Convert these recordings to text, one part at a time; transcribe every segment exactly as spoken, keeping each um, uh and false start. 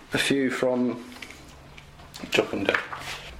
A few from Jock and Dale.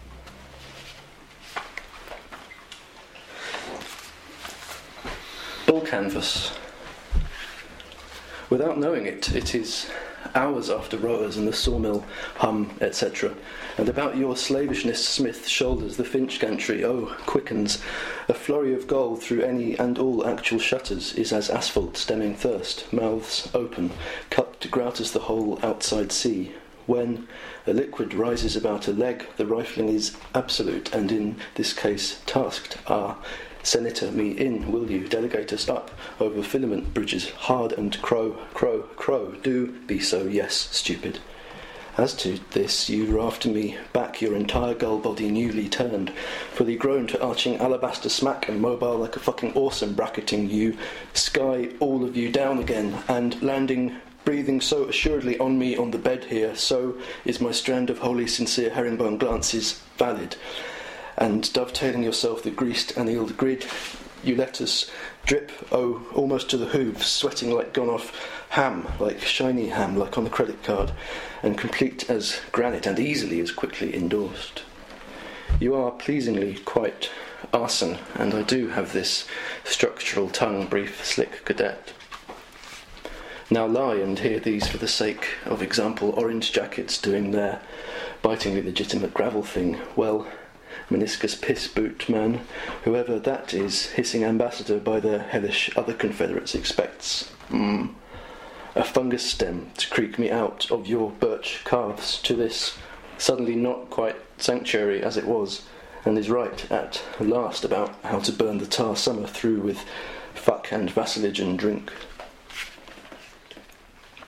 Bull canvas. Without knowing it, it is hours after rowers and the sawmill hum, et cetera. And about your slavishness, Smith shoulders the Finch gantry, oh, quickens. A flurry of gold through any and all actual shutters is as asphalt stemming thirst, mouths open, cupped grout as the whole outside sea. When a liquid rises about a leg, the rifling is absolute, and in this case tasked. Ah, Senator, me in, will you? Delegate us up over filament bridges, hard and crow, crow, crow. Do be so, yes, stupid. As to this, you rafter me back, your entire gull body newly turned, fully grown to arching alabaster smack and mobile like a fucking awesome, bracketing you, sky all of you down again, and landing, breathing so assuredly on me on the bed here, so is my strand of wholly sincere herringbone glances valid. And dovetailing yourself the greased annealed grid, you let us drip, oh, almost to the hooves, sweating like gone-off ham, like shiny ham, like on the credit card, and complete as granite, and easily as quickly endorsed. You are pleasingly quite arson, and I do have this structural tongue, brief, slick cadet. Now lie and hear these for the sake of example, orange jackets doing their bitingly legitimate gravel thing, well, meniscus piss boot man, whoever that is, hissing ambassador by the hellish other Confederates expects. Mm. A fungus stem to creak me out of your birch calves to this suddenly not quite sanctuary as it was, and is right at last about how to burn the tar summer through with fuck and vassalage and drink.